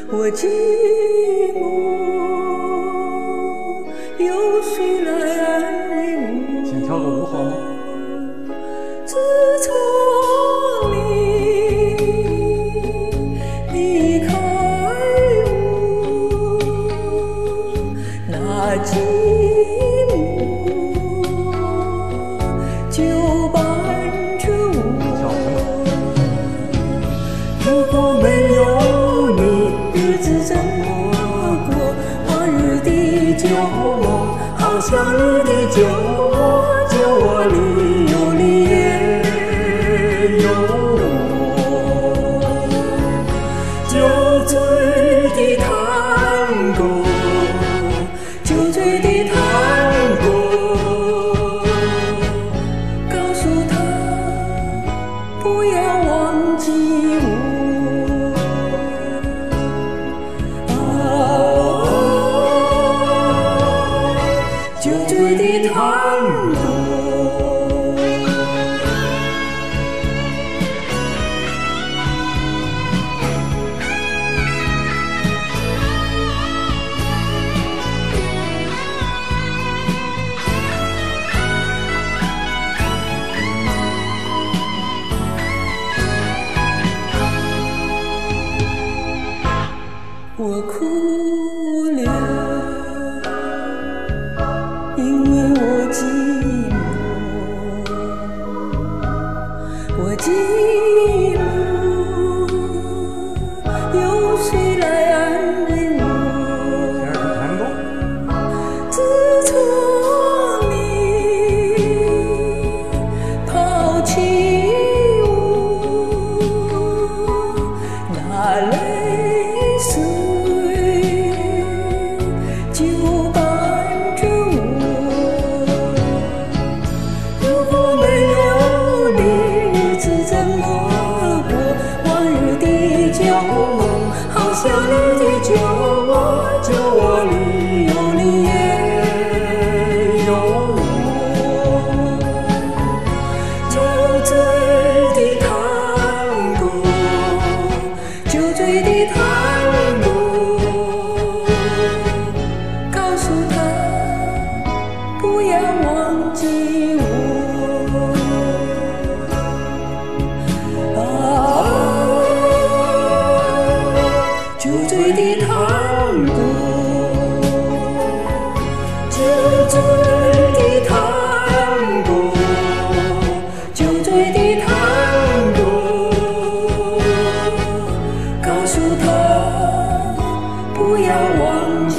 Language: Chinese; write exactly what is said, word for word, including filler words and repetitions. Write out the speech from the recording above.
我寂寞，有谁来安慰我？ 先跳个舞好吗？ 自从你离开我，那寂寞就伴着我。如果没有你，日子怎么过？往日的旧梦，好像日的旧我，旧我里有你也有我。酒醉的探戈，酒醉的探戈，告诉他不要忘记我。酒醉的探戈。我哭了，因为我寂寞，我寂寞，有谁来安慰我？自从你抛弃我，那泪水就伴着我。如果没有你，日子怎么过？往日的旧梦，好像日的旧我，旧我里有你也有我。酒醉的探戈，酒醉的探戈，告诉他不要忘记我。啊，酒醉的探戈，酒醉的探戈，酒醉的探戈，告诉他不要忘记。